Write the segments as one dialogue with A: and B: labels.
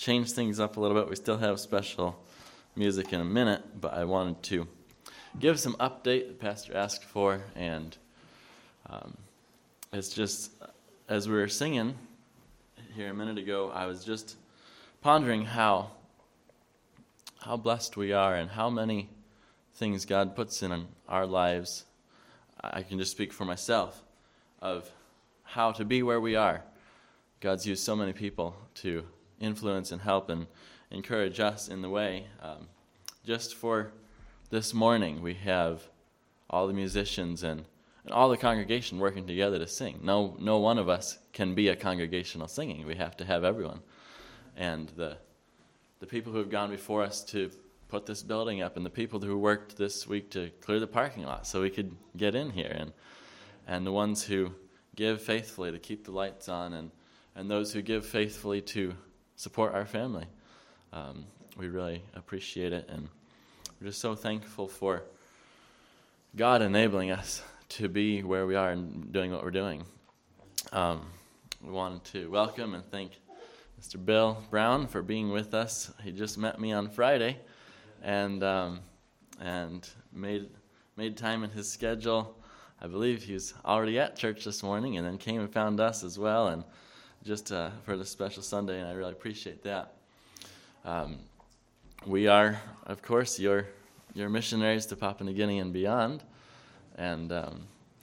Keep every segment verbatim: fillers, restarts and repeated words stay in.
A: change things up a little bit. We still have special music in a minute, but I wanted to give some update the pastor asked for, and um, it's just, as we were singing here a minute ago, I was just pondering how how blessed we are and how many things God puts in our lives. I can just speak for myself of how to be where we are. God's used so many people to influence and help and encourage us in the way. Um, just for this morning, we have all the musicians and, and all the congregation working together to sing. No, no one of us can be a congregational singing. We have to have everyone. And the the people who have gone before us to put this building up, and the people who worked this week to clear the parking lot so we could get in here, and and the ones who give faithfully to keep the lights on, and, and those who give faithfully to support our family. Um, we really appreciate it, and we're just so thankful for God enabling us to be where we are and doing what we're doing. Um, we wanted to welcome and thank Mister Bill Brown for being with us. He just met me on Friday, and um, and made made time in his schedule. I believe he was already at church this morning, and then came and found us as well, and just uh, for the special Sunday, and I really appreciate that. Um, we are, of course, your your missionaries to Papua New Guinea and beyond, and um,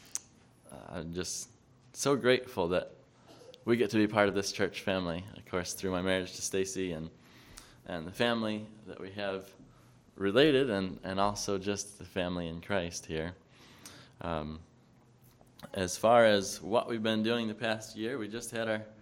A: I'm just so grateful that we get to be part of this church family, of course, through my marriage to Stacy, and and the family that we have related, and, and also just the family in Christ here. Um, as far as what we've been doing the past year, we just had our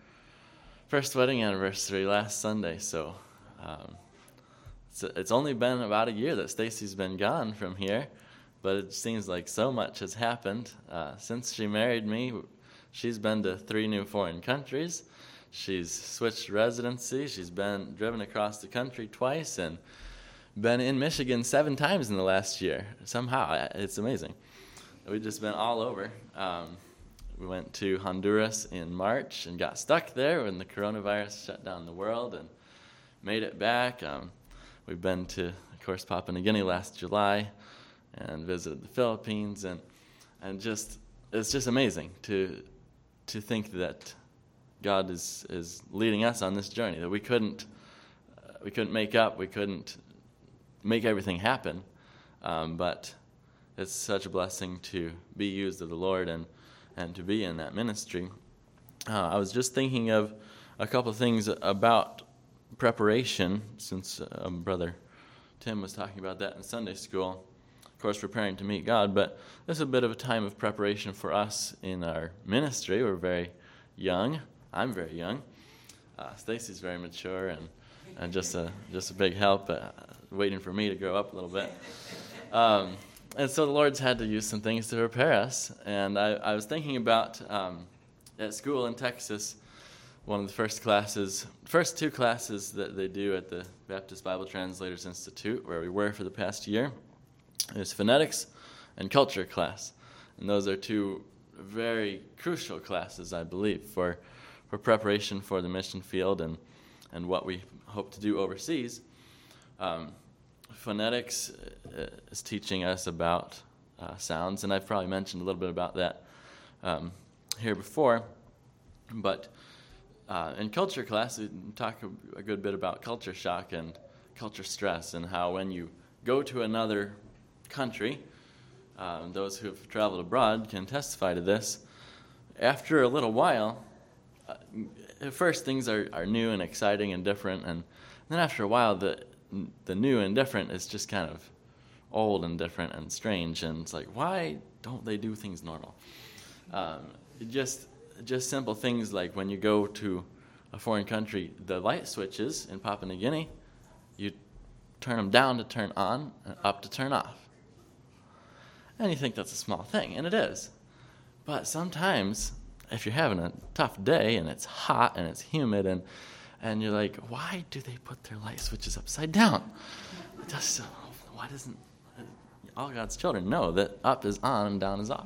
A: first wedding anniversary last Sunday, so um, it's, it's only been about a year that Stacy's been gone from here, but it seems like so much has happened. Uh, since she married me, she's been to three new foreign countries. She's switched residency. She's been driven across the country twice and been in Michigan seven times in the last year. Somehow, it's amazing. We've just been all over. Um, we went to Honduras in March and got stuck there when the coronavirus shut down the world, and made it back. Um, we've been to, of course, Papua New Guinea last July and visited the Philippines, and and just it's just amazing to to think that God is is leading us on this journey that we couldn't uh, we couldn't make up, we couldn't make everything happen, um, but it's such a blessing to be used of the Lord and, and to be in that ministry. Uh, I was just thinking of a couple of things about preparation, since um, Brother Tim was talking about that in Sunday school. Of course, preparing to meet God, but this is a bit of a time of preparation for us in our ministry. We're very young. I'm very young. Uh, Stacy's very mature, and, and just a just a big help, uh, waiting for me to grow up a little bit. Um, And so the Lord's had to use some things to prepare us. And I, I was thinking about, um, at school in Texas, one of the first classes, first two classes that they do at the Baptist Bible Translators Institute, where we were for the past year, is phonetics and culture class. And those are two very crucial classes, I believe, for, for preparation for the mission field and, and what we hope to do overseas. Um, Phonetics is teaching us about uh, sounds, and I've probably mentioned a little bit about that um, here before. But uh, in culture class, we talk a, a good bit about culture shock and culture stress, and how when you go to another country, uh, those who have traveled abroad can testify to this. After a little while, uh, at first things are, are new and exciting and different, and then after a while, the the new and different is just kind of old and different and strange, and it's like, why don't they do things normal? Um, just just simple things like when you go to a foreign country, the light switches in Papua New Guinea, you turn them down to turn on and up to turn off. And you think that's a small thing, and it is. But sometimes, if you're having a tough day and it's hot and it's humid and And you're like, why do they put their light switches upside down? Just, why doesn't all God's children know that up is on and down is off?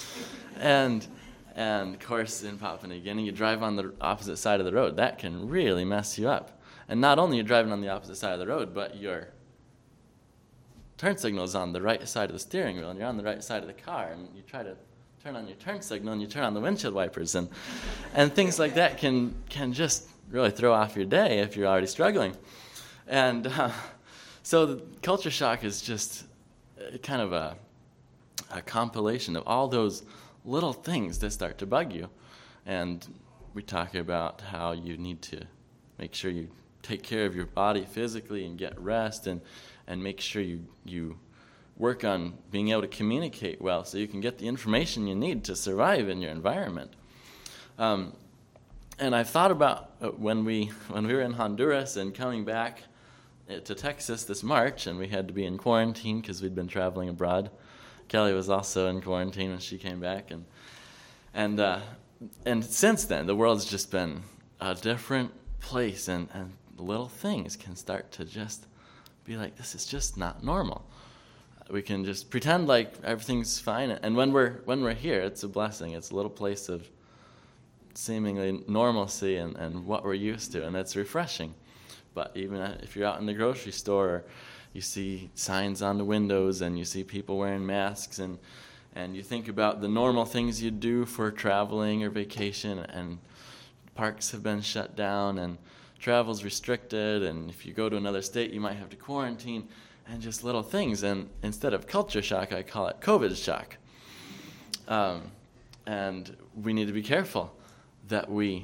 A: And and of course, in Papua New Guinea, you drive on the opposite side of the road. That can really mess you up. And not only you're driving on the opposite side of the road, but your turn signal is on the right side of the steering wheel, and you're on the right side of the car, and you try to turn on your turn signal, and you turn on the windshield wipers, and and things like that can can just really throw off your day if you're already struggling. And uh, so the culture shock is just kind of a, a compilation of all those little things that start to bug you. And we talk about how you need to make sure you take care of your body physically and get rest, and, and make sure you, you work on being able to communicate well so you can get the information you need to survive in your environment. Um, and I've thought about when we when we were in Honduras and coming back to Texas this March, and we had to be in quarantine because we'd been traveling abroad. Kelly was also in quarantine when she came back, and and uh, and since then the world's just been a different place, and, and little things can start to just be like, this is just not normal. We can just pretend like everything's fine, and when we're when we're here, it's a blessing. It's a little place of seemingly normalcy and, and what we're used to, and it's refreshing. But even if you're out in the grocery store, you see signs on the windows, and you see people wearing masks, and and you think about the normal things you do for traveling or vacation, and parks have been shut down, and travel's restricted, and if you go to another state, you might have to quarantine, and just little things. And instead of culture shock, I call it COVID shock. Um, and we need to be careful that we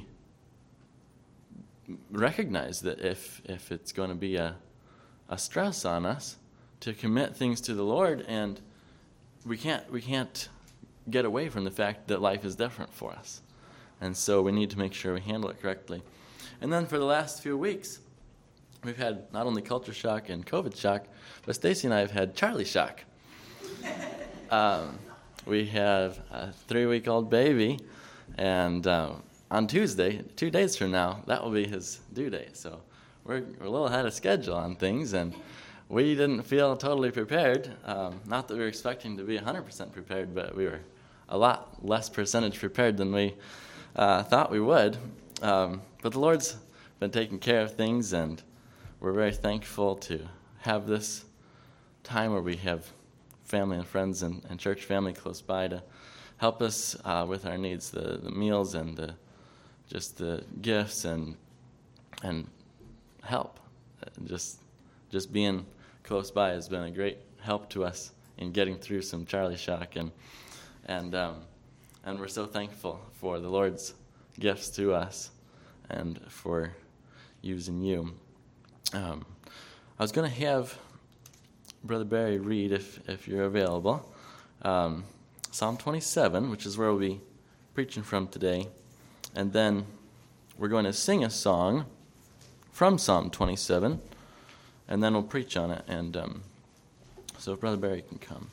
A: recognize that if if it's going to be a, a stress on us to commit things to the Lord, and we can't we can't get away from the fact that life is different for us. And so we need to make sure we handle it correctly. And then for the last few weeks, we've had not only culture shock and COVID shock, but Stacy and I have had Charlie shock. um, we have a three-week-old baby, and uh, on Tuesday, two days from now, that will be his due date. So we're, we're a little ahead of schedule on things, and we didn't feel totally prepared. Um, not that we were expecting to be one hundred percent prepared, but we were a lot less percentage prepared than we uh, thought we would. Um, but the Lord's been taking care of things, and we're very thankful to have this time where we have family and friends and, and church family close by to help us uh, with our needs, the, the meals and the just the gifts and and help. Just just being close by has been a great help to us in getting through some Charlie shock, and and um, and we're so thankful for the Lord's gifts to us and for using you. Um, I was going to have Brother Barry read, if if you're available, um, Psalm twenty-seven, which is where we'll be preaching from today. And then we're going to sing a song from Psalm twenty-seven, and then we'll preach on it. And um, so if Brother Barry can come.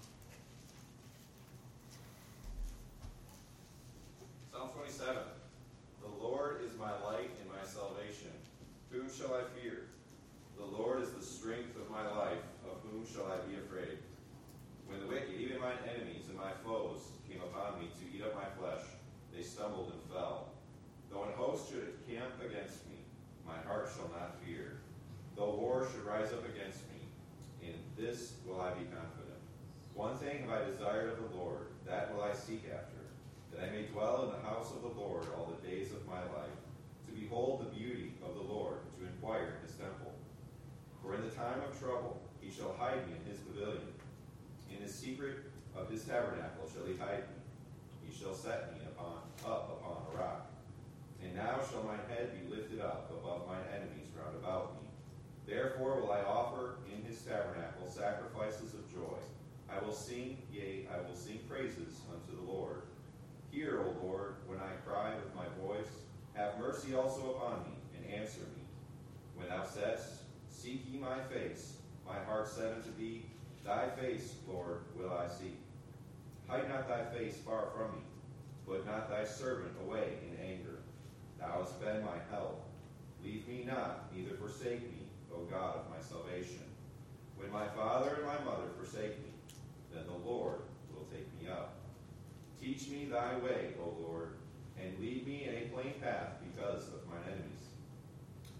B: Psalm twenty-seven. The Lord is my light and my salvation. Whom shall I fear? The Lord is the strength of my life. Of whom shall I be afraid? When the wicked, even mine enemies and my foes, came upon me to eat up my flesh, they stumbled and fell. Though an host should encamp against me, my heart shall not fear. Though war should rise up against me, in this will I be confident. One thing have I desired of the Lord, that will I seek after, that I may dwell in the house of the Lord all the days of my life, to behold the beauty of the Lord, to inquire in his temple. For in the time of trouble he shall hide me in his pavilion. In the secret of his tabernacle shall he hide me. He shall set me upon, up upon a rock. And now shall my head be lifted up above mine enemies round about me. Therefore will I offer in his tabernacle sacrifices of joy. I will sing, yea, I will sing praises unto the Lord. Hear, O Lord, when I cry with my voice. Have mercy also upon me, and answer me. When thou saidst, seek ye my face, my heart said unto thee, thy face, Lord, will I seek. Hide not thy face far from me, put not thy servant away in anger. Thou hast been my help. Leave me not, neither forsake me, O God of my salvation. When my father and my mother forsake me, then the Lord will take me up. Teach me thy way, O Lord, and lead me in a plain path because of mine enemies.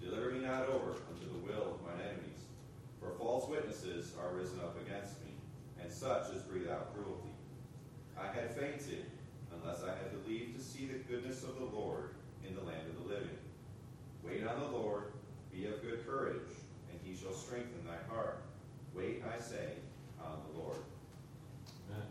B: Deliver me not over unto the will of mine enemies. For false witnesses are risen up against me, and such as breathe out cruelty. I had fainted, unless I had believed to see the goodness of the Lord in the land of the living. Wait on the Lord, be of good courage, and he shall strengthen thy heart. Wait, I say, on the Lord.
A: Amen.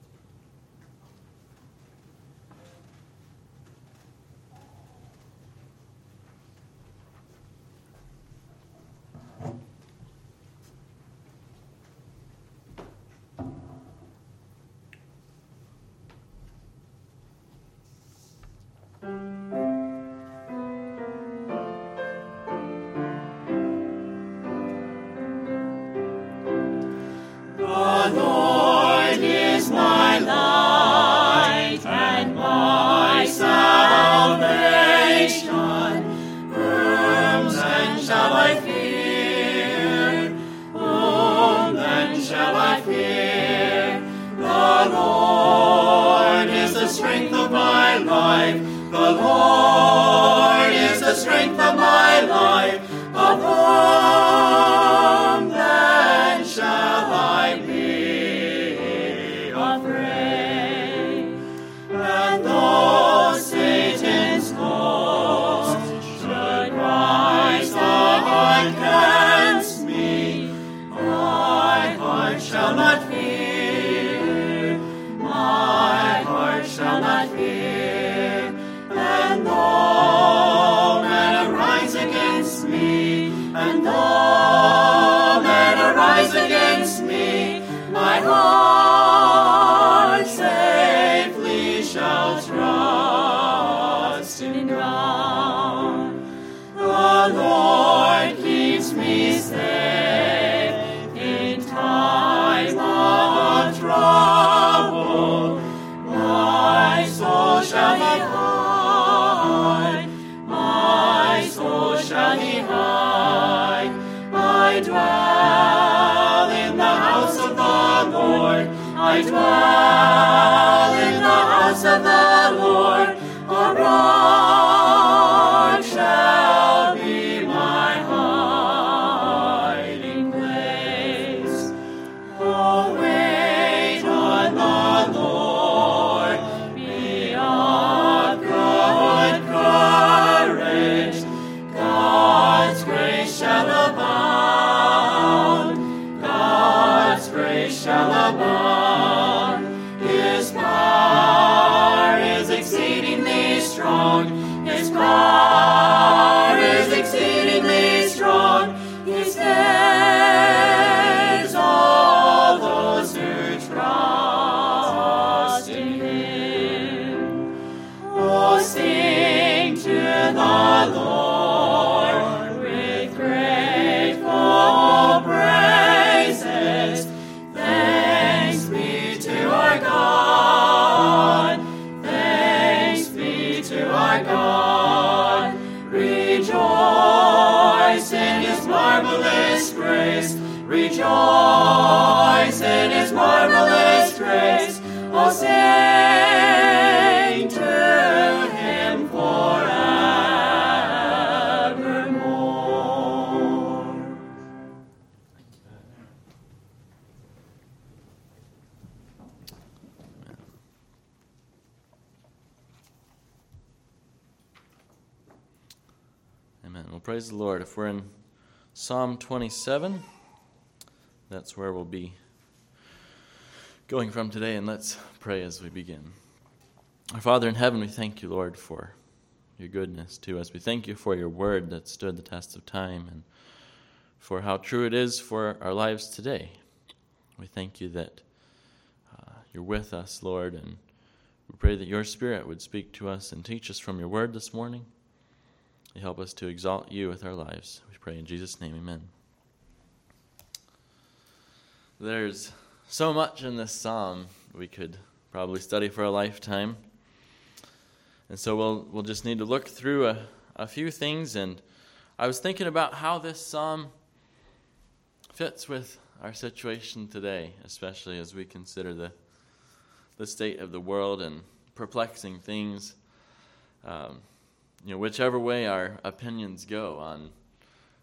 C: I dwell in the house of the Lord. A rock shall be my hiding place. Oh, wait on the Lord. Be of good courage. God's grace shall abound. God's grace shall abound. His power is exceedingly strong. He saves all those who trust in him. Oh, sing to the Lord with grateful praises. Thanks be to our God. Our God, rejoice in his marvelous grace, rejoice in his marvelous grace, oh, sing to him forevermore.
A: Amen. Well, praise the Lord. If we're in Psalm twenty-seven, that's where we'll be going from today, and let's pray as we begin. Our Father in heaven, we thank you, Lord, for your goodness to us. We thank you for your word that stood the test of time and for how true it is for our lives today. We thank you that uh, you're with us, Lord, and we pray that your Spirit would speak to us and teach us from your word this morning. You help us to exalt you with our lives. We pray in Jesus' name, amen. There's so much in this psalm we could probably study for a lifetime. And so we'll we'll just need to look through a, a few things. And I was thinking about how this psalm fits with our situation today, especially as we consider the the state of the world and perplexing things. Um, You know, whichever way our opinions go on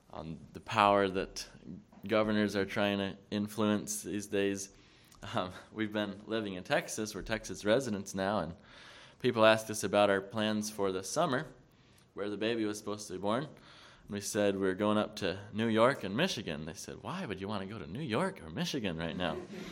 A: on the power that governors are trying to influence these days. Um, we've been living in Texas. We're Texas residents now, and people asked us about our plans for the summer, where the baby was supposed to be born. And we said we're going up to New York and Michigan. They said, why would you want to go to New York or Michigan right now?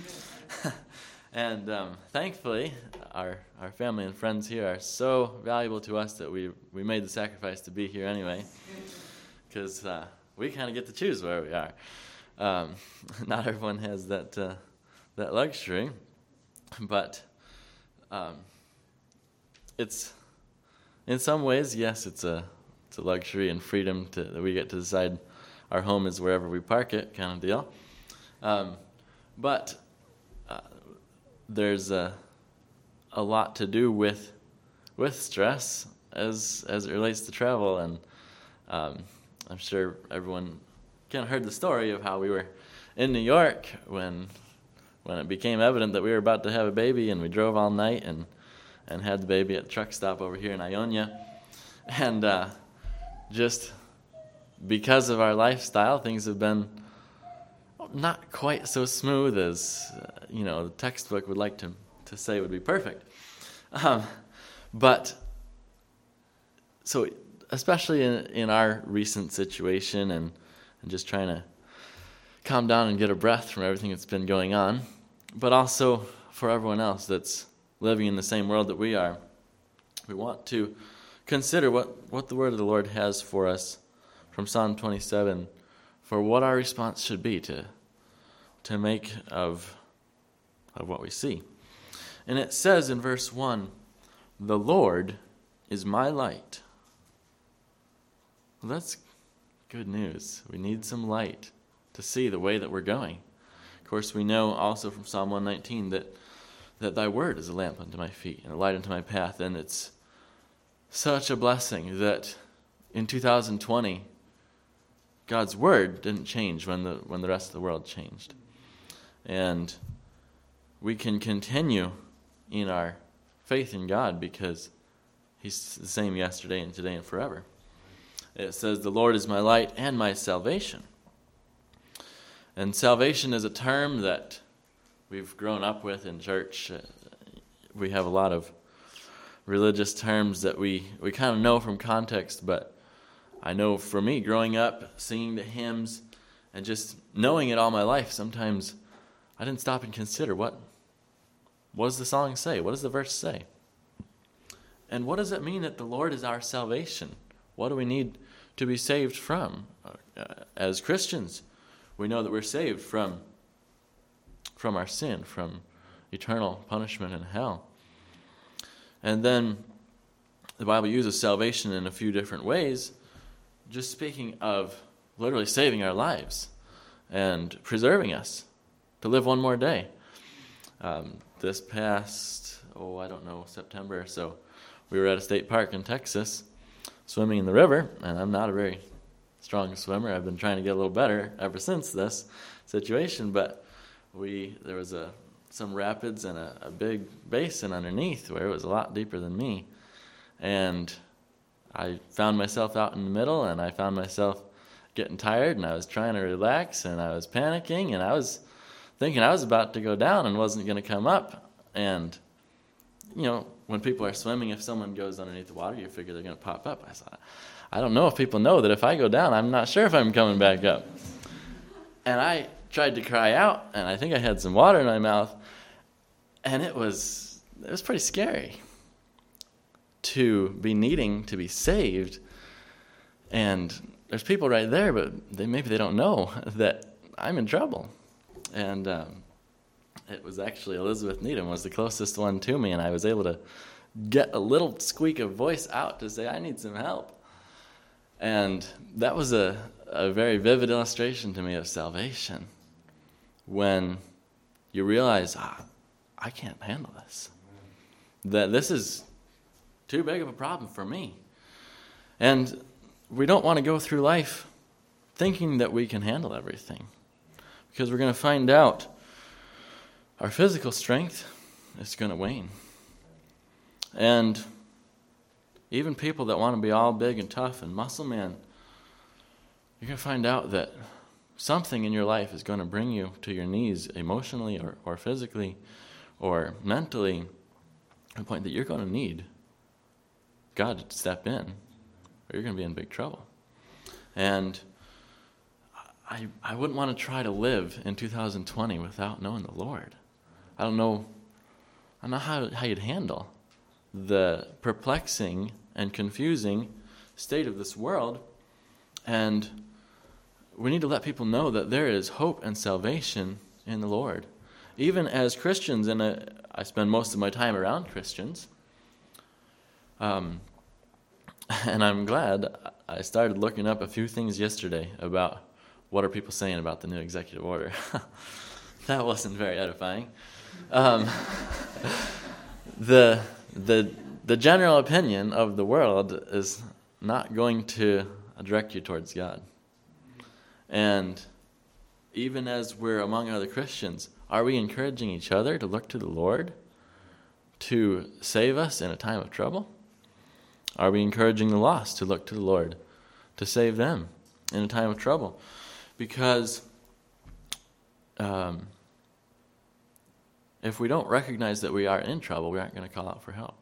A: And um, thankfully, our our family and friends here are so valuable to us that we, we made the sacrifice to be here anyway, because uh, we kind of get to choose where we are. Um, not everyone has that uh, that luxury, but um, it's in some ways, yes, it's a it's a luxury and freedom to, that we get to decide our home is wherever we park it, kind of deal. Um, but uh, there's a a lot to do with with stress as as it relates to travel, and um, I'm sure everyone kind of heard the story of how we were in New York when when it became evident that we were about to have a baby, and we drove all night and and had the baby at the truck stop over here in Ionia, and uh, just because of our lifestyle, things have been not quite so smooth as uh, you know the textbook would like to to say would be perfect. Um, but so especially in, in our recent situation and, and just trying to calm down and get a breath from everything that's been going on, but also for everyone else that's living in the same world that we are, we want to consider what, what the word of the Lord has for us from Psalm twenty-seven, for what our response should be to to make of of what we see. And it says in verse one, "The Lord is my light." Well, that's good news. We need some light to see the way that we're going. Of course, we know also from Psalm one nineteen that, that thy word is a lamp unto my feet and a light unto my path. And it's such a blessing that in two thousand twenty, God's word didn't change when the when the rest of the world changed. And we can continue in our faith in God because he's the same yesterday and today and forever. It says, "The Lord is my light and my salvation." And salvation is a term that we've grown up with in church. Uh, we have a lot of religious terms that we, we kind of know from context, but I know for me, growing up, singing the hymns, and just knowing it all my life, sometimes I didn't stop and consider what, what does the song say? What does the verse say? And what does it mean that the Lord is our salvation? What do we need to be saved from? Uh, as Christians, we know that we're saved from, from our sin, from eternal punishment in hell. And then the Bible uses salvation in a few different ways, just speaking of literally saving our lives and preserving us to live one more day. Um, this past, oh, I don't know, September or so, we were at a state park in Texas swimming in the river, and I'm not a very strong swimmer. I've been trying to get a little better ever since this situation, but we there was a some rapids and a, a big basin underneath where it was a lot deeper than me, and I found myself out in the middle, and I found myself getting tired, and I was trying to relax, and I was panicking, and I was thinking I was about to go down and wasn't going to come up. And you know, when people are swimming, if someone goes underneath the water, you figure they're going to pop up. I thought, I don't know if people know that if I go down, I'm not sure if I'm coming back up. And I tried to cry out, and I think I had some water in my mouth, and it was it was pretty scary to be needing to be saved. And there's people right there, but they maybe they don't know that I'm in trouble. And um, it was actually Elizabeth Needham was the closest one to me, and I was able to get a little squeak of voice out to say, I need some help. And that was a, a very vivid illustration to me of salvation, when you realize, ah, I can't handle this. That this is too big of a problem for me. And we don't want to go through life thinking that we can handle everything, because we're going to find out our physical strength is going to wane. And even people that want to be all big and tough and muscle man, you're going to find out that something in your life is going to bring you to your knees emotionally or, or physically or mentally, to the point that you're going to need God to step in, or you're going to be in big trouble. And I I wouldn't want to try to live in two thousand twenty without knowing the Lord. I don't know, I don't know how, how you'd handle the perplexing and confusing state of this world. And we need to let people know that there is hope and salvation in the Lord. Even as Christians, and a, I spend most of my time around Christians, um, and I'm glad I started looking up a few things yesterday about what are people saying about the new executive order. That wasn't very edifying. Um, the the the general opinion of the world is not going to direct you towards God. And even as we're among other Christians, are we encouraging each other to look to the Lord to save us in a time of trouble? Are we encouraging the lost to look to the Lord to save them in a time of trouble? Because um, if we don't recognize that we are in trouble, we aren't going to call out for help.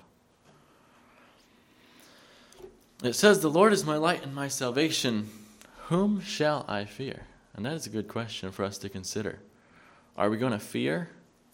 A: It says, "The Lord is my light and my salvation. Whom shall I fear?" And that is a good question for us to consider. Are we going to fear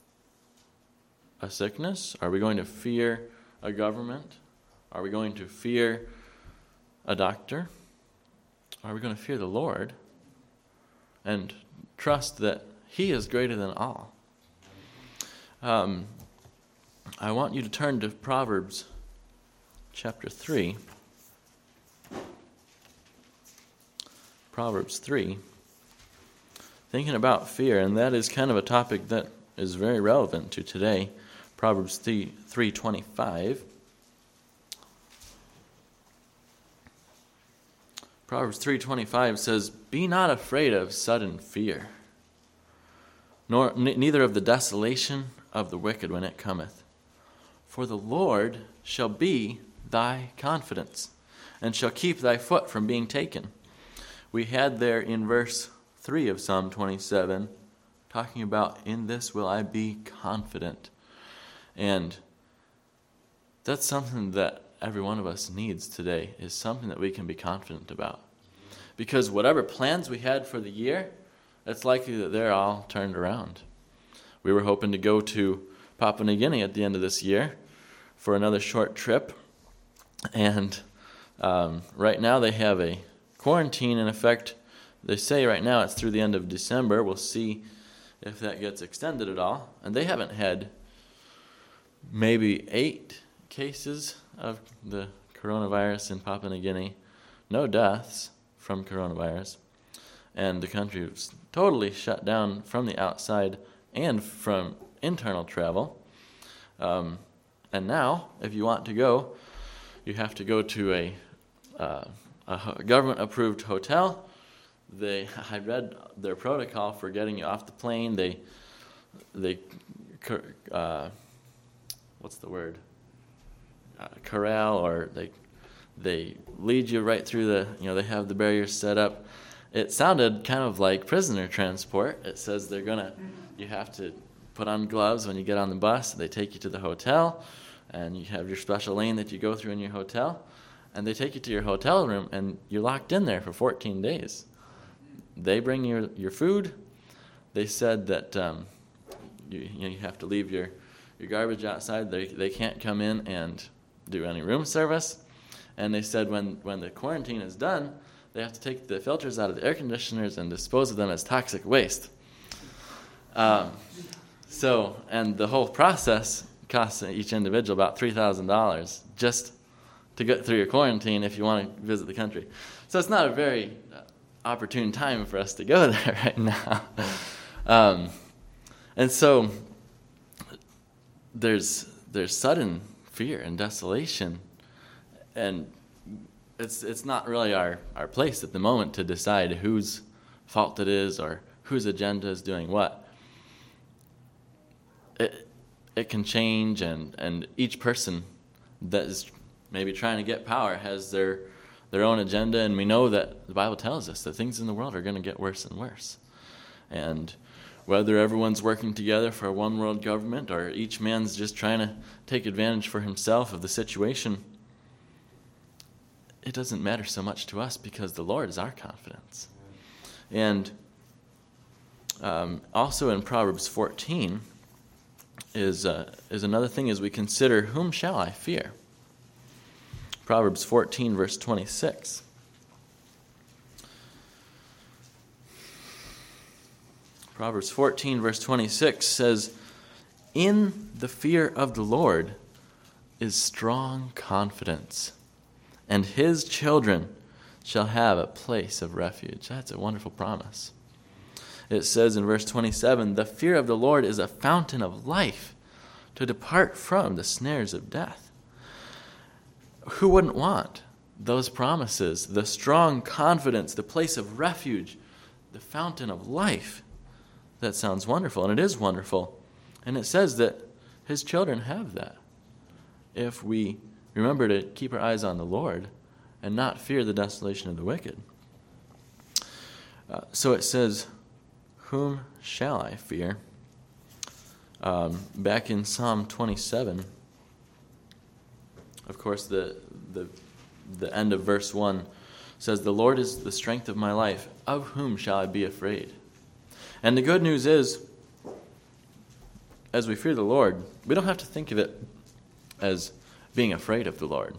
A: a sickness? Are we going to fear a government? Are we going to fear a doctor? Are we going to fear the Lord and trust that He is greater than all? Um, I want you to turn to Proverbs chapter three. Proverbs three. Thinking about fear, and that is kind of a topic that is very relevant to today. Proverbs three twenty-five. Proverbs three twenty-five says, "Be not afraid of sudden fear, nor n- neither of the desolation of the wicked when it cometh. For the Lord shall be thy confidence, and shall keep thy foot from being taken." We had there in verse three of Psalm twenty-seven, talking about, "In this will I be confident." And that's something that every one of us needs today, is something that we can be confident about. Because whatever plans we had for the year, it's likely that they're all turned around. We were hoping to go to Papua New Guinea at the end of this year for another short trip. And um, right now they have a quarantine in effect. They say right now it's through the end of December. We'll see if that gets extended at all. And they haven't had maybe eight cases of the coronavirus in Papua New Guinea. No deaths from coronavirus. And the country was totally shut down from the outside and from internal travel. Um, and now, if you want to go, you have to go to a, uh, a government-approved hotel. They, I read their protocol for getting you off the plane. They, they, uh, what's the word? Uh, corral, or they, they lead you right through the, you know, they have the barriers set up. It sounded kind of like prisoner transport. It says they're gonna, you have to put on gloves when you get on the bus. They take you to the hotel, and you have your special lane that you go through in your hotel, and they take you to your hotel room, and you're locked in there for fourteen days. They bring you your food. They said that um, you, you know, you have to leave your, your garbage outside. They they can't come in and do any room service. And they said when, when the quarantine is done, they have to take the filters out of the air conditioners and dispose of them as toxic waste. Um, so, and the whole process costs each individual about three thousand dollars just to get through your quarantine if you want to visit the country. So it's not a very opportune time for us to go there right now. Um, and so there's there's sudden fear and desolation, and it's it's not really our, our place at the moment to decide whose fault it is or whose agenda is doing what. It it can change, and, and each person that is maybe trying to get power has their their own agenda, and we know that the Bible tells us that things in the world are going to get worse and worse. And whether everyone's working together for a one world government or each man's just trying to take advantage for himself of the situation, it doesn't matter so much to us because the Lord is our confidence. And um, also in Proverbs fourteen is uh, is another thing as we consider, whom shall I fear? Proverbs fourteen, verse twenty-six. Proverbs fourteen, verse twenty-six says, "In the fear of the Lord is strong confidence, and his children shall have a place of refuge." That's a wonderful promise. It says in verse twenty-seven, "The fear of the Lord is a fountain of life, to depart from the snares of death." Who wouldn't want those promises? The strong confidence, the place of refuge, the fountain of life. That sounds wonderful, and it is wonderful. And it says that his children have that if we remember to keep our eyes on the Lord and not fear the desolation of the wicked. Uh, so it says, "Whom shall I fear?" Um, back in Psalm twenty-seven, of course, the, the, the end of verse one says, "The Lord is the strength of my life. Of whom shall I be afraid?" And the good news is, as we fear the Lord, we don't have to think of it as being afraid of the Lord.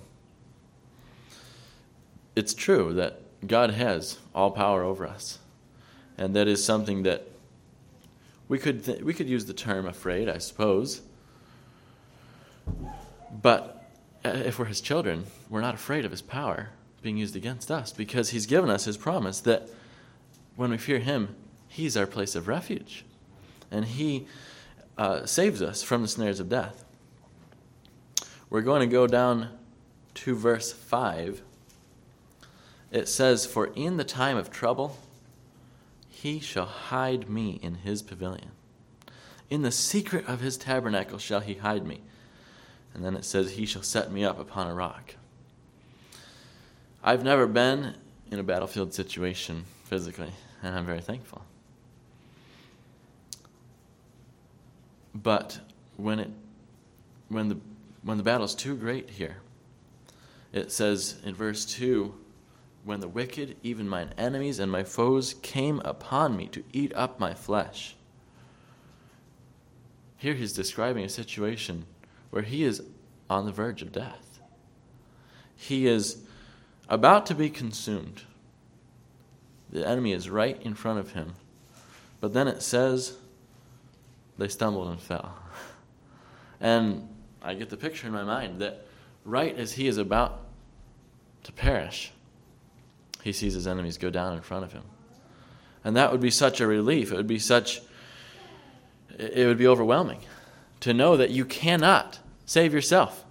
A: It's true that God has all power over us, and that is something that we could th- we could use the term afraid, I suppose. But if we're his children, we're not afraid of his power being used against us, because he's given us his promise that when we fear him, he's our place of refuge, and he uh, saves us from the snares of death. We're going to go down to verse five. It says, "For in the time of trouble, he shall hide me in his pavilion. In the secret of his tabernacle shall he hide me." And then it says, "He shall set me up upon a rock." I've never been in a battlefield situation physically, and I'm very thankful. But when it when the when the battle's too great here, it says in verse two, "When the wicked, even mine enemies and my foes, came upon me to eat up my flesh." Here he's describing a situation where he is on the verge of death. He is about to be consumed. The enemy is right in front of him. But then it says, they stumbled and fell. And I get the picture in my mind that right as he is about to perish, he sees his enemies go down in front of him. And that would be such a relief. It would be such, it would be overwhelming to know that you cannot save yourself.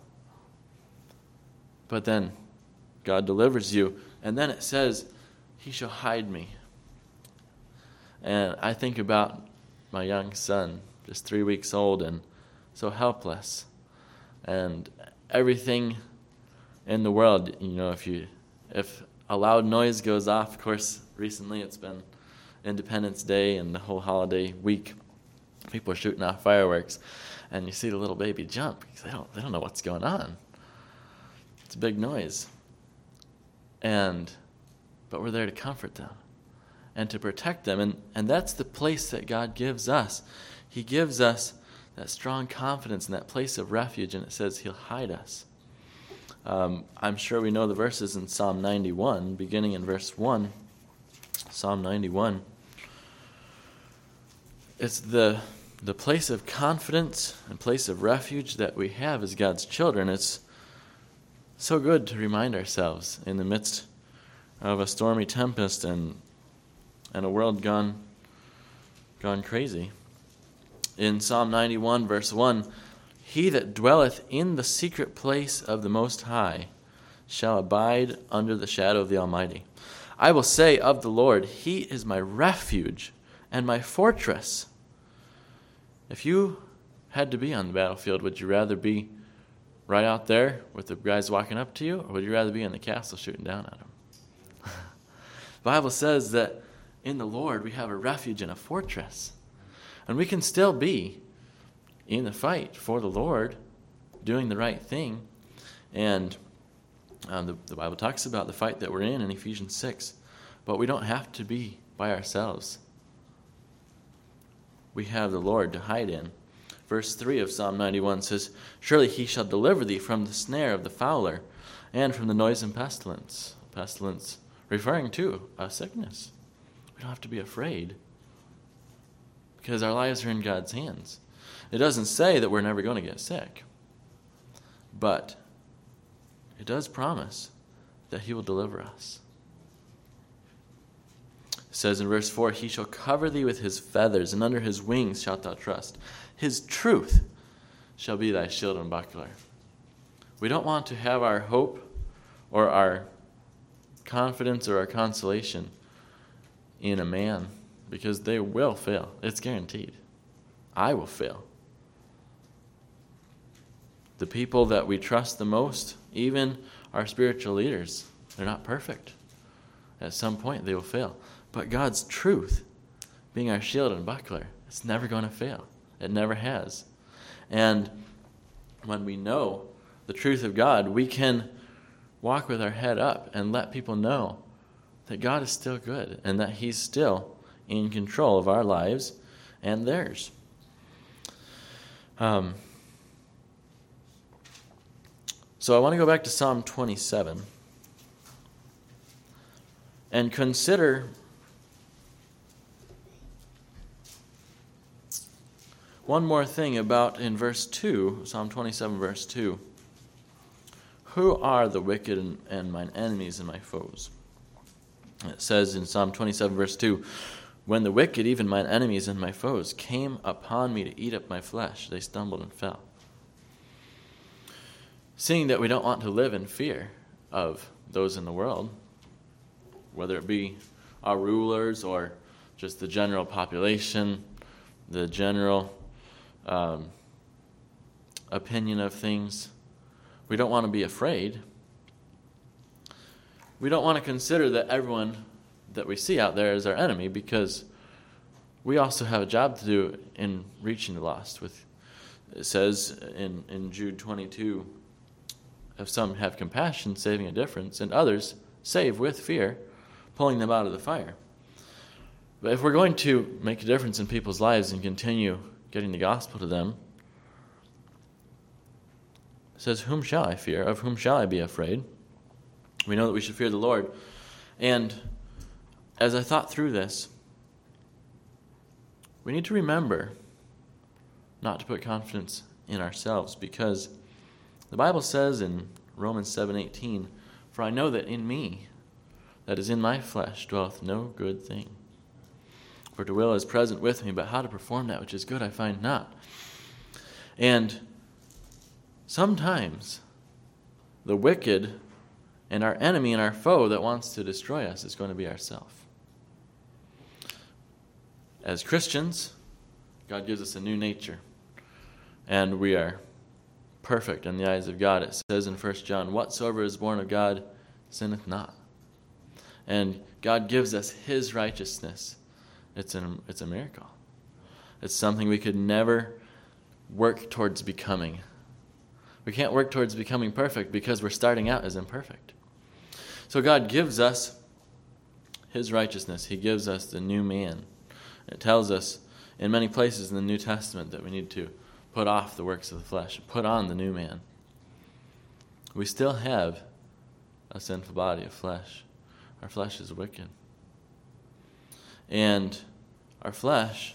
A: But then God delivers you. And then it says, "He shall hide me." And I think about my young son, just three weeks old and so helpless. And everything in the world, you know, if you if a loud noise goes off, of course, recently it's been Independence Day and the whole holiday week. People are shooting off fireworks, and you see the little baby jump because they don't they don't know what's going on. It's a big noise. And but we're there to comfort them and to protect them. And, and that's the place that God gives us. He gives us that strong confidence and that place of refuge, and it says he'll hide us. Um, I'm sure we know the verses in Psalm ninety-one, beginning in verse one. Psalm ninety-one. It's the, the place of confidence and place of refuge that we have as God's children. It's so good to remind ourselves in the midst of a stormy tempest and and a world gone gone crazy. In Psalm ninety-one, verse one, "He that dwelleth in the secret place of the Most High shall abide under the shadow of the Almighty. I will say of the Lord, He is my refuge and my fortress." If you had to be on the battlefield, would you rather be right out there with the guys walking up to you, or would you rather be in the castle shooting down at them? The Bible says that in the Lord we have a refuge and a fortress. And we can still be in the fight for the Lord, doing the right thing. And um, the, the Bible talks about the fight that we're in in Ephesians six. But we don't have to be by ourselves. We have the Lord to hide in. Verse three of Psalm ninety-one says, "Surely he shall deliver thee from the snare of the fowler and from the noisome pestilence." Pestilence referring to a sickness. We don't have to be afraid because our lives are in God's hands. It doesn't say that we're never going to get sick, but it does promise that he will deliver us. It says in verse four, "He shall cover thee with his feathers, and under his wings shalt thou trust. His truth shall be thy shield and buckler." We don't want to have our hope or our confidence or our consolation in a man, because they will fail. It's guaranteed. I will fail. The people that we trust the most, even our spiritual leaders, they're not perfect. At some point they will fail. But God's truth, being our shield and buckler, it's never going to fail. It never has. And when we know the truth of God, we can walk with our head up and let people know that God is still good and that he's still in control of our lives and theirs. Um, so I want to go back to Psalm twenty-seven and consider one more thing about in verse two, Psalm twenty-seven, verse two. "Who are the wicked and, and mine enemies and my foes?" It says in Psalm twenty-seven, verse two, "When the wicked, even mine enemies and my foes, came upon me to eat up my flesh, they stumbled and fell." Seeing that we don't want to live in fear of those in the world, whether it be our rulers or just the general population, the general um, opinion of things, we don't want to be afraid. We don't want to consider that everyone that we see out there is our enemy, because we also have a job to do in reaching the lost. With it says in, in Jude twenty-two, "If some have compassion, saving a difference, and others save with fear, pulling them out of the fire." But if we're going to make a difference in people's lives and continue getting the gospel to them, it says, "Whom shall I fear? Of whom shall I be afraid?" We know that we should fear the Lord. And as I thought through this, we need to remember not to put confidence in ourselves, because the Bible says in Romans seven eighteen, "For I know that in me, that is in my flesh, dwelleth no good thing. For to will is present with me, but how to perform that which is good I find not." And sometimes the wicked and our enemy and our foe that wants to destroy us is going to be ourselves. As Christians, God gives us a new nature, and we are perfect in the eyes of God. It says in First John, "Whatsoever is born of God sinneth not." And God gives us his righteousness. It's an, it's a miracle. It's something we could never work towards becoming. We can't work towards becoming perfect because we're starting out as imperfect. So God gives us his righteousness. He gives us the new man. It tells us in many places in the New Testament that we need to put off the works of the flesh, put on the new man. We still have a sinful body of flesh. Our flesh is wicked. And our flesh,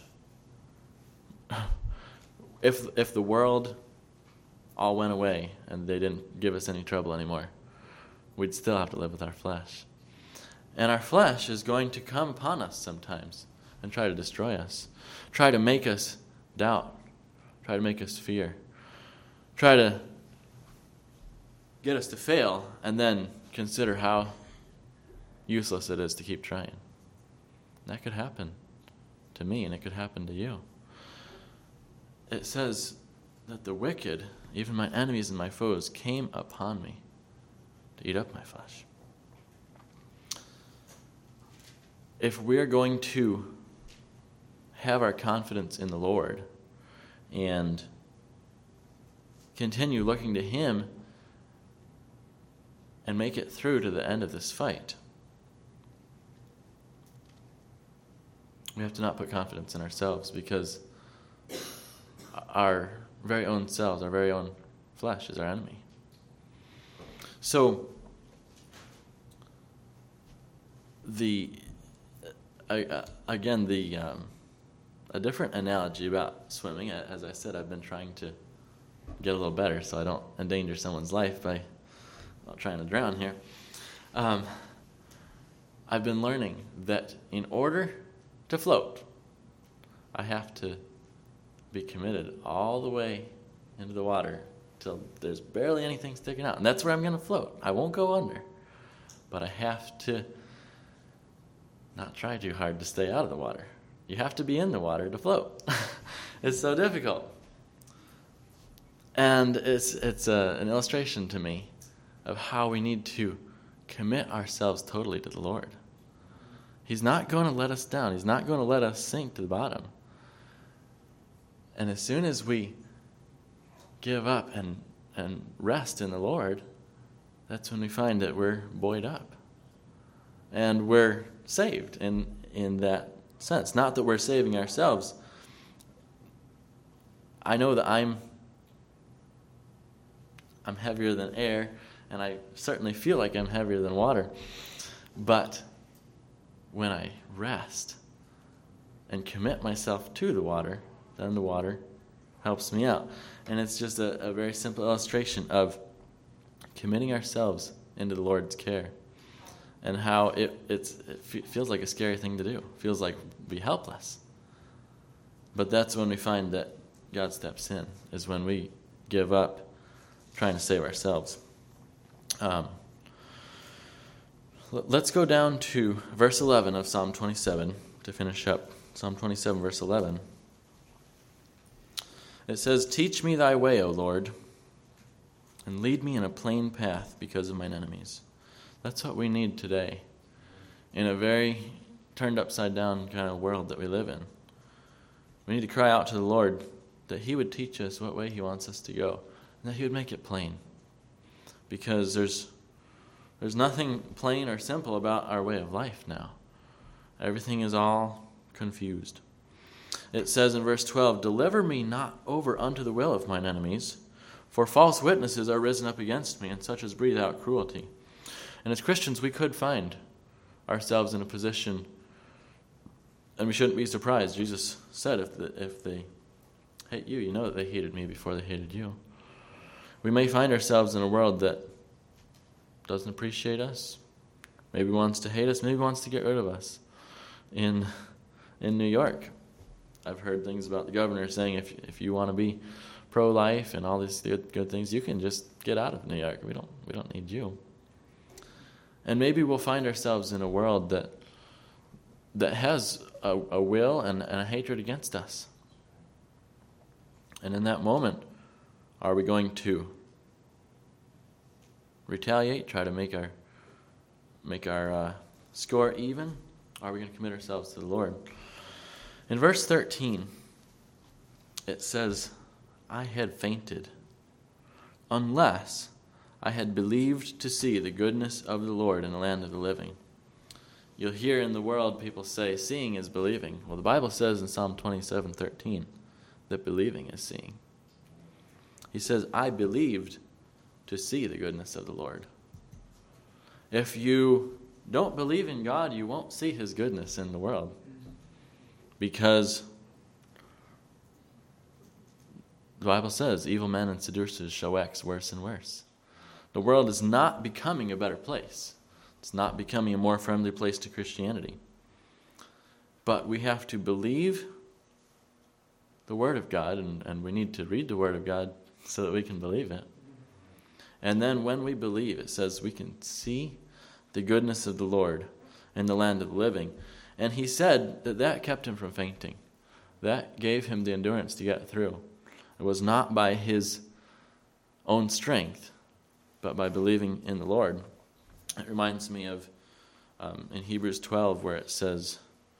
A: if if the world all went away and they didn't give us any trouble anymore, we'd still have to live with our flesh. And our flesh is going to come upon us sometimes and try to destroy us, try to make us doubt, try to make us fear, try to get us to fail, and then consider how useless it is to keep trying. That could happen to me, and it could happen to you. It says that the wicked, even my enemies and my foes, came upon me to eat up my flesh. if we're going to have our confidence in the Lord and continue looking to Him and make it through to the end of this fight, we have to not put confidence in ourselves, because our very own selves, our very own flesh is our enemy. So, the uh, again, the um, a different analogy about swimming. As I said, I've been trying to get a little better so I don't endanger someone's life by not trying to drown here. Um, I've been learning that in order to float, I have to be committed all the way into the water till there's barely anything sticking out. And that's where I'm going to float. I won't go under. But I have to not try too hard to stay out of the water. You have to be in the water to float. It's so difficult. And it's it's a, an illustration to me of how we need to commit ourselves totally to the Lord. He's not going to let us down. He's not going to let us sink to the bottom. And as soon as we give up and, and rest in the Lord, that's when we find that we're buoyed up. And we're saved in, in that sense. Not that we're saving ourselves. I know that I'm I'm heavier than air, and I certainly feel like I'm heavier than water. But when I rest and commit myself to the water, then the water helps me out. And it's just a, a very simple illustration of committing ourselves into the Lord's care, and how it it's, it f- feels like a scary thing to do. It feels like be helpless. But that's when we find that God steps in, is when we give up trying to save ourselves. Um, let's go down to verse eleven of Psalm twenty-seven to finish up. Psalm twenty-seven, verse eleven. It says, "Teach me thy way, O Lord, and lead me in a plain path because of mine enemies." That's what we need today in a very turned upside down kind of world that we live in. We need to cry out to the Lord that He would teach us what way He wants us to go, and that He would make it plain. Because there's there's nothing plain or simple about our way of life now. Everything is all confused. It says in verse twelve, "Deliver me not over unto the will of mine enemies, for false witnesses are risen up against me, and such as breathe out cruelty." And as Christians, we could find ourselves in a position, and we shouldn't be surprised. Jesus said, if, the, if they hate you, you know that they hated me before they hated you. We may find ourselves in a world that doesn't appreciate us, maybe wants to hate us, maybe wants to get rid of us. In in New York, I've heard things about the governor saying if if you want to be pro-life and all these good, good things, you can just get out of New York. We don't we don't need you. And maybe we'll find ourselves in a world that that has a, a will and, and a hatred against us. And in that moment, are we going to retaliate, try to make our make our uh, score even? Or are we going to commit ourselves to the Lord? In verse thirteen, it says, "I had fainted, unless I had believed to see the goodness of the Lord in the land of the living." You'll hear in the world people say, seeing is believing. Well, the Bible says in Psalm twenty-seven thirteen that believing is seeing. He says, "I believed to see the goodness of the Lord." If you don't believe in God, you won't see His goodness in the world. Because the Bible says, evil men and seducers shall wax worse and worse. The world is not becoming a better place. It's not becoming a more friendly place to Christianity. But we have to believe the Word of God, and, and we need to read the Word of God so that we can believe it. And then when we believe, it says we can see the goodness of the Lord in the land of the living. And he said that that kept him from fainting. That gave him the endurance to get through. It was not by his own strength, but by believing in the Lord. It reminds me of um, in Hebrews twelve where it says,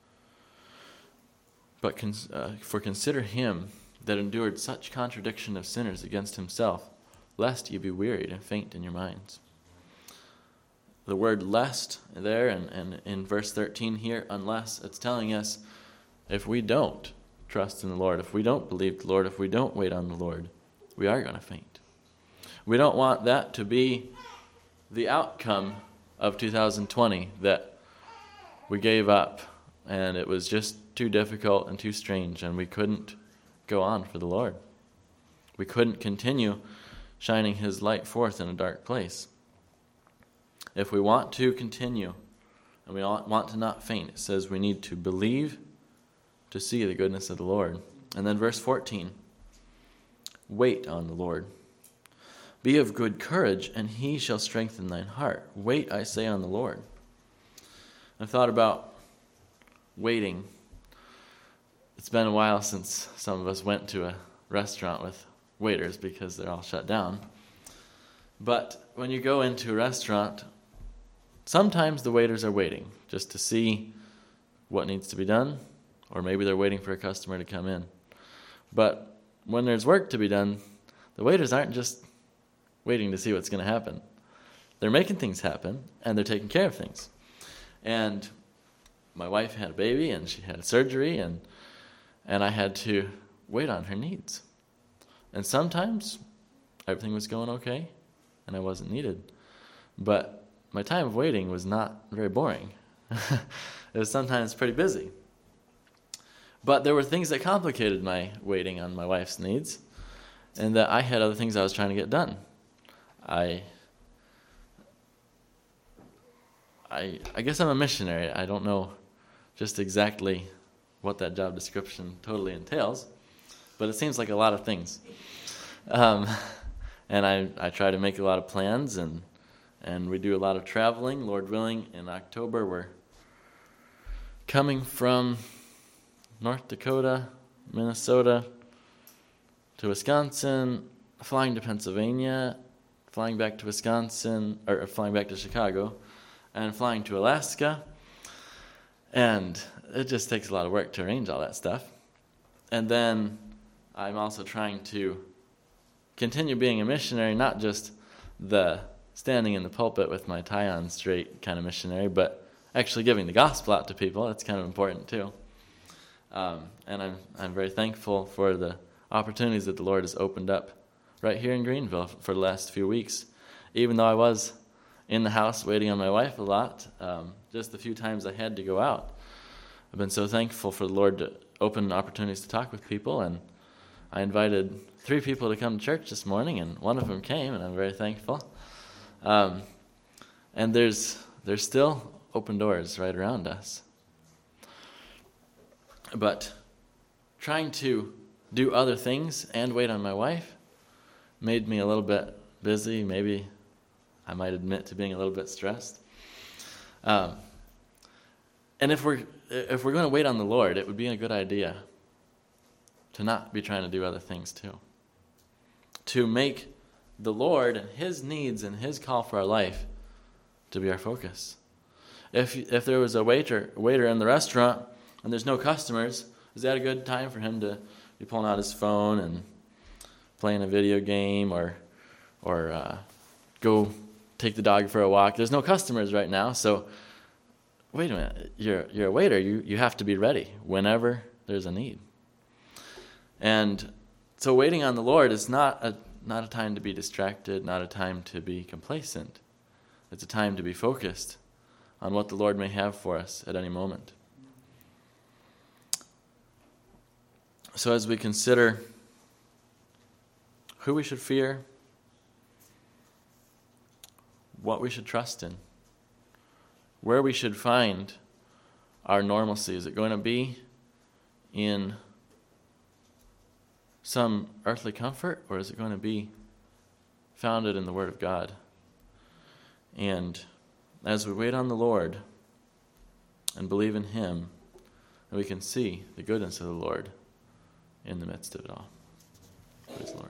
A: But cons- uh, for consider him that endured such contradiction of sinners against himself, lest ye be wearied and faint in your minds. The word lest there and, and in verse thirteen here, unless, it's telling us if we don't trust in the Lord, if we don't believe the Lord, if we don't wait on the Lord, we are going to faint. We don't want that to be the outcome of two thousand twenty, that we gave up and it was just too difficult and too strange and we couldn't go on for the Lord. We couldn't continue shining his light forth in a dark place. If we want to continue and we want to not faint, it says we need to believe to see the goodness of the Lord. And then verse fourteen, wait on the Lord. Be of good courage, and he shall strengthen thine heart. Wait, I say, on the Lord. I've thought about waiting. It's been a while since some of us went to a restaurant with waiters because they're all shut down. But when you go into a restaurant, sometimes the waiters are waiting just to see what needs to be done, or maybe they're waiting for a customer to come in. But when there's work to be done, the waiters aren't just waiting to see what's going to happen. They're making things happen, and they're taking care of things. And my wife had a baby, and she had surgery, and and I had to wait on her needs. And sometimes everything was going okay, and I wasn't needed. But my time of waiting was not very boring. It was sometimes pretty busy. But there were things that complicated my waiting on my wife's needs, and that I had other things I was trying to get done. I, I, I guess I'm a missionary. I don't know just exactly what that job description totally entails, but it seems like a lot of things. Um, and I, I try to make a lot of plans, and and we do a lot of traveling. Lord willing, in October we're coming from North Dakota, Minnesota, to Wisconsin, flying to Pennsylvania, flying back to Wisconsin, or flying back to Chicago, and flying to Alaska. And it just takes a lot of work to arrange all that stuff. And then I'm also trying to continue being a missionary, not just the standing in the pulpit with my tie on straight kind of missionary, but actually giving the gospel out to people. That's kind of important too. Um, and I'm I'm very thankful for the opportunities that the Lord has opened up right here in Greenville for the last few weeks. Even though I was in the house waiting on my wife a lot, um, just the few times I had to go out, I've been so thankful for the Lord to open opportunities to talk with people. And I invited three people to come to church this morning, and one of them came, and I'm very thankful. Um, and there's there's still open doors right around us. But trying to do other things and wait on my wife made me a little bit busy. Maybe I might admit to being a little bit stressed. Um, and if we're if we're going to wait on the Lord, it would be a good idea to not be trying to do other things too. To make the Lord and his needs and his call for our life to be our focus. If if there was a waiter waiter in the restaurant and there's no customers, is that a good time for him to be pulling out his phone and playing a video game, or or uh, go take the dog for a walk? There's no customers right now, so wait a minute. You're you're a waiter. You you have to be ready whenever there's a need. And so waiting on the Lord is not a not a time to be distracted, not a time to be complacent. It's a time to be focused on what the Lord may have for us at any moment. So as we consider who we should fear, what we should trust in, where we should find our normalcy, is it going to be in some earthly comfort, or is it going to be founded in the Word of God? And as we wait on the Lord and believe in him, we can see the goodness of the Lord in the midst of it all. Praise the Lord.